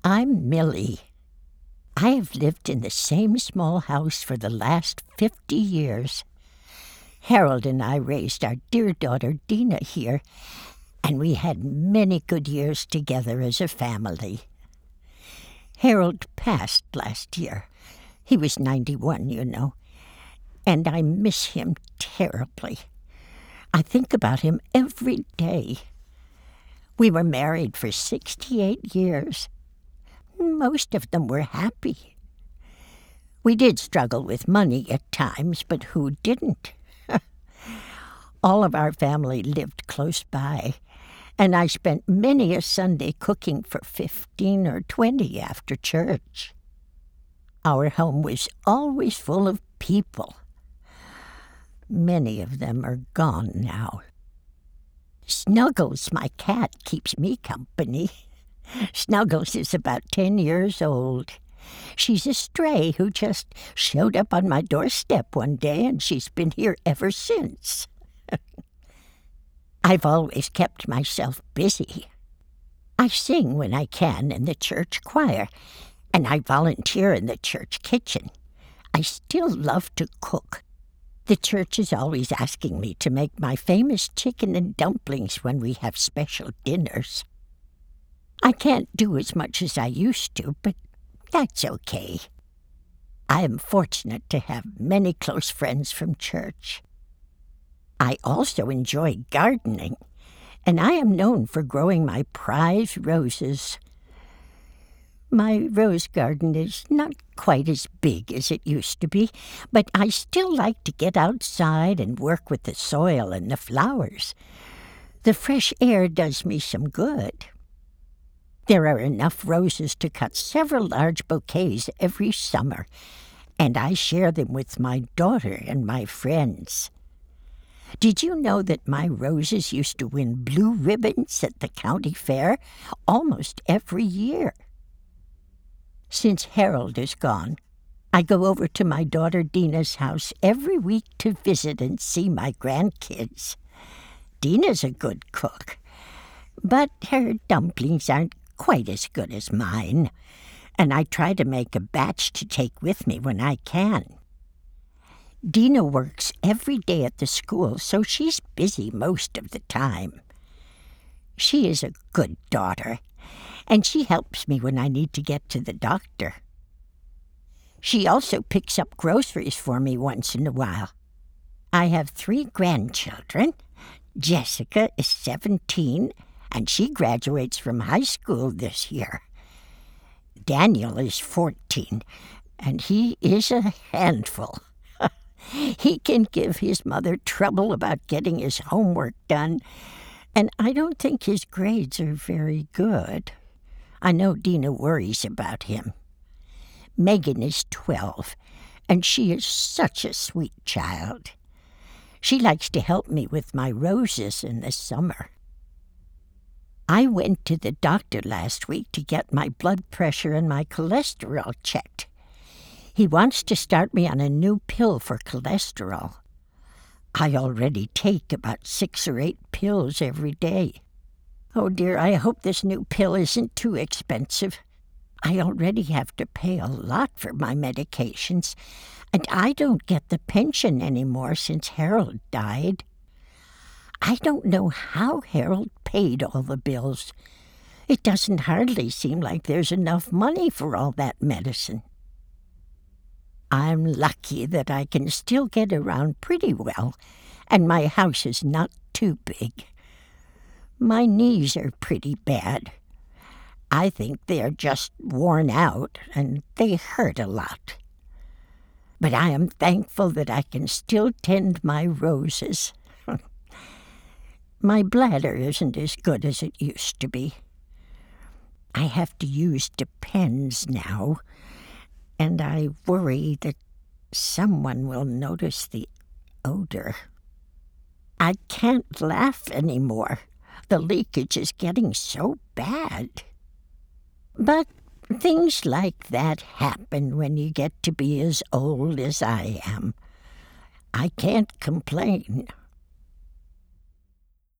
I'm Millie. I have lived in the same small house for the last 50 years. Harold and I raised our dear daughter Dina here, and we had many good years together as a family. Harold passed last year. He was 91, you know, and I miss him terribly. I think about him every day. We were married for 68 years. Most of them were happy. We did struggle with money at times, but who didn't? All of our family lived close by, and I spent many a Sunday cooking for 15 or 20 after church. Our home was always full of people. Many of them are gone now. Snuggles, my cat, keeps me company. Snuggles is about 10 years old. She's a stray who just showed up on my doorstep one day, and she's been here ever since. I've always kept myself busy. I sing when I can in the church choir, and I volunteer in the church kitchen. I still love to cook. The church is always asking me to make my famous chicken and dumplings when we have special dinners. I can't do as much as I used to, but that's okay. I am fortunate to have many close friends from church. I also enjoy gardening, and I am known for growing my prize roses. My rose garden is not quite as big as it used to be, but I still like to get outside and work with the soil and the flowers. The fresh air does me some good. There are enough roses to cut several large bouquets every summer, and I share them with my daughter and my friends. Did you know that my roses used to win blue ribbons at the county fair almost every year? Since Harold is gone, I go over to my daughter Dina's house every week to visit and see my grandkids. Dina's a good cook, but her dumplings aren't quite as good as mine, and I try to make a batch to take with me when I can. Dina works every day at the school, so she's busy most of the time. She is a good daughter, and she helps me when I need to get to the doctor. She also picks up groceries for me once in a while. I have 3 grandchildren. Jessica is 17, and she graduates from high school this year. Daniel is 14, and he is a handful. He can give his mother trouble about getting his homework done, and I don't think his grades are very good. I know Dina worries about him. Megan is 12, and she is such a sweet child. She likes to help me with my roses in the summer. I went to the doctor last week to get my blood pressure and my cholesterol checked. He wants to start me on a new pill for cholesterol. I already take about 6 or 8 pills every day. Oh dear, I hope this new pill isn't too expensive. I already have to pay a lot for my medications, and I don't get the pension anymore since Harold died. I don't know how Harold paid all the bills. It doesn't hardly seem like there's enough money for all that medicine. I'm lucky that I can still get around pretty well, and my house is not too big. My knees are pretty bad. I think they are just worn out, and they hurt a lot. But I am thankful that I can still tend my roses. My bladder isn't as good as it used to be. I have to use Depends now, and I worry that someone will notice the odor. I can't laugh anymore. The leakage is getting so bad. But things like that happen when you get to be as old as I am. I can't complain.